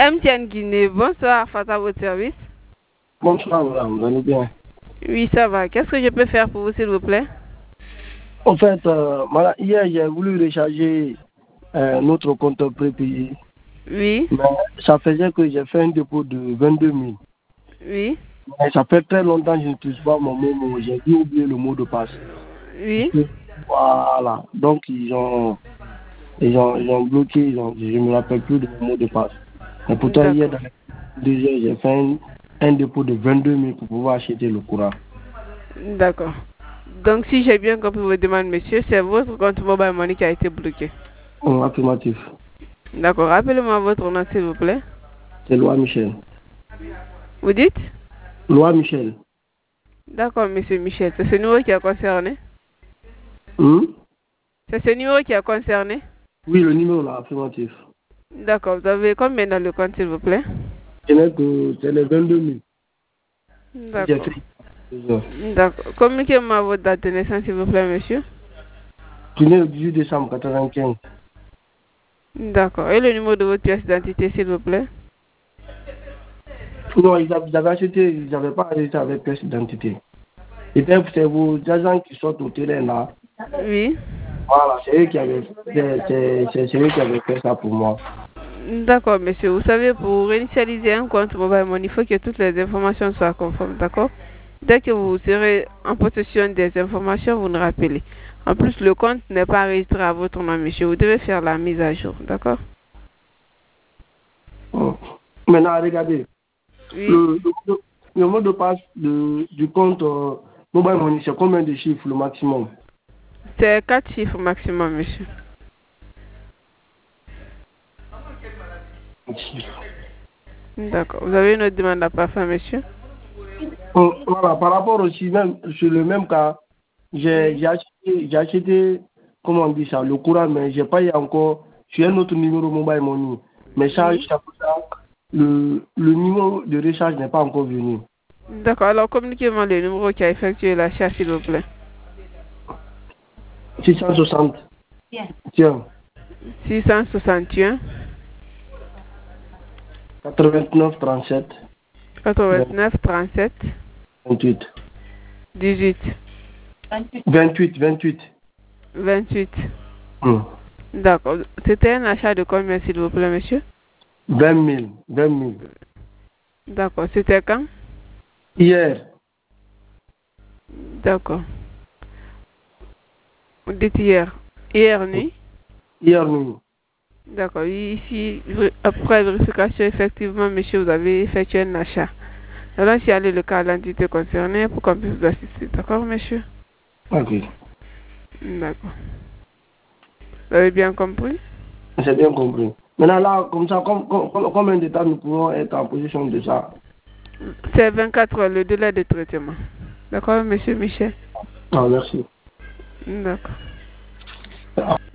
MTN Guinée, bonsoir, face à votre service. Bonsoir, madame, vous allez bien? Oui, ça va. Qu'est-ce que je peux faire pour vous, s'il vous plaît? En fait, madame, hier, j'ai voulu recharger notre compte prépayé. Oui. Mais ça faisait que j'ai fait un dépôt de 22 000. Oui. Mais ça fait très longtemps que je n'utilise pas mon mot. J'ai dû oublier le mot de passe. Oui. Voilà. Donc, ils ont bloqué. Je ne me rappelle plus de mon mot de passe. Et pourtant, hier, dans les 2 heures, j'ai fait un dépôt de 22 000 pour pouvoir acheter le courant. D'accord. Donc, si j'ai bien compris vos demandes, monsieur, c'est votre compte Mobile Money qui a été bloqué. Affirmatif. D'accord. Rappelez-moi votre nom, s'il vous plaît. C'est Loi Michel. Vous dites? Loi Michel. D'accord, monsieur Michel. C'est ce numéro qui est concerné? C'est ce numéro qui est concerné? Oui, le numéro là, affirmatif. D'accord. Vous avez combien dans le compte, s'il vous plaît? Je n'ai que c'est les 22 000. D'accord. D'accord. Communiquez-moi votre date de naissance, s'il vous plaît, monsieur. Je suis né le 18 décembre 1995. D'accord. Et le numéro de votre pièce d'identité, s'il vous plaît? Non, ils avaient acheté, ils n'avaient pas arrêté avec pièce d'identité. Et puis, c'est vos agents qui sortent au terrain là. Oui. Voilà, c'est eux qui avaient fait ça pour moi. D'accord, monsieur. Vous savez, pour réinitialiser un compte Mobile Money, il faut que toutes les informations soient conformes, d'accord? Dès que vous serez en possession des informations, vous nous rappelez. En plus, le compte n'est pas enregistré à votre nom, monsieur. Vous devez faire la mise à jour, d'accord? Maintenant, regardez. Oui. Le mot de passe du compte Mobile Money, c'est combien de chiffres le maximum? C'est 4 chiffres maximum, monsieur. D'accord. Vous avez une autre demande à pas faire, monsieur? Voilà, par rapport aussi, même sur le même cas, j'ai acheté, comment on dit ça, le courant, mais j'ai pas eu encore, sur un autre numéro Mobile Money. Mais ça, le numéro de recharge n'est pas encore venu. D'accord. Alors, communiquez-moi le numéro qui a effectué l'achat, s'il vous plaît. 660. Tiens. 661. 89 37. 89 37. 28. 18. 28. 28. D'accord. C'était un achat de combien, s'il vous plaît, monsieur? 20 000. D'accord. C'était quand? Hier. D'accord. Vous dites hier. Hier nuit? Hier nuit. D'accord. Ici, après vérification, effectivement, monsieur, vous avez effectué un achat. Alors, si allez le cas à l'entité concernée pour qu'on puisse vous assister. D'accord, monsieur? Ok. D'accord. Vous avez bien compris? J'ai bien compris. Maintenant, là, comme ça, combien de temps nous pouvons être en position de ça? C'est 24 heures le délai de traitement. D'accord, monsieur Michel? Ah, merci. D'accord.